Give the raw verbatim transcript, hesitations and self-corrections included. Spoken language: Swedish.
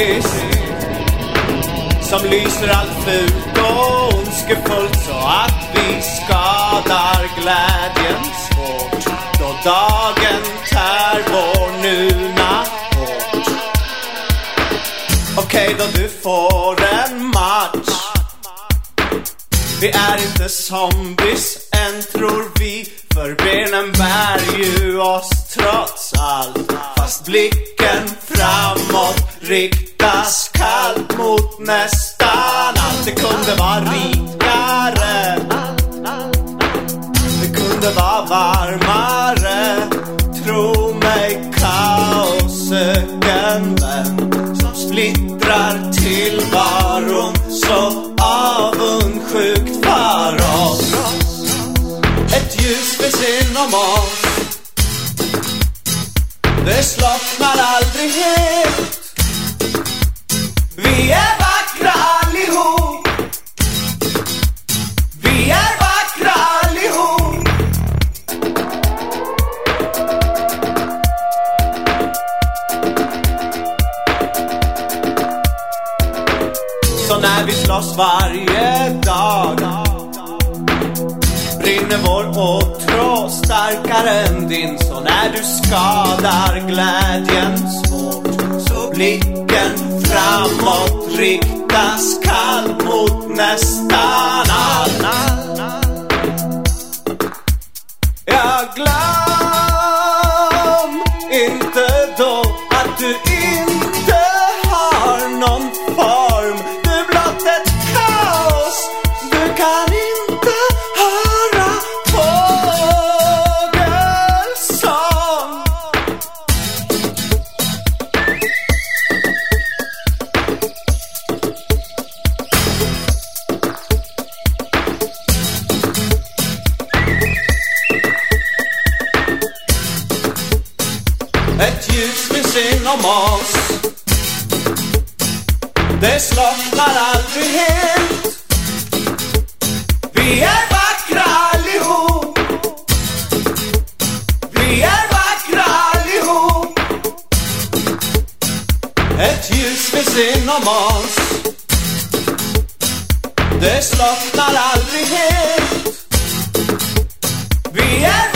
kompis som lyser allt fult och ondskefullt så att vi skadar glädjen svårt då dagen tär vår nuna hårt. Okej då du får en match. Vi är inte zombies än tror vi, för benen bär ju oss trots allt. Fast blicken framåt riktas kallt mot nästan allt. Det kunde vara rikare, det kunde vara varmare. Tro mig, kaosöken som splittrar tillvaron så avundsjukt för oss. Ett ljus finns inom oss, det slocknar aldrig helt. Vi är vackra allihop, vi är vackra allihop. Så när vi slåss varje dag brinner vår åtrå starkare än din. Så när du skadar glädjen svårt så blicken framåt riktas kallt mot nästan allt. Jag glöm inte då att du inte har någon form. Du är blott ett kaos, du kan inte höra fågelsång. Ett ljus finns inom oss, det slocknar aldrig helt. Vi är vackra allihop, vi är vackra allihop. Ett ljus finns inom oss, det slocknar aldrig helt. Vi är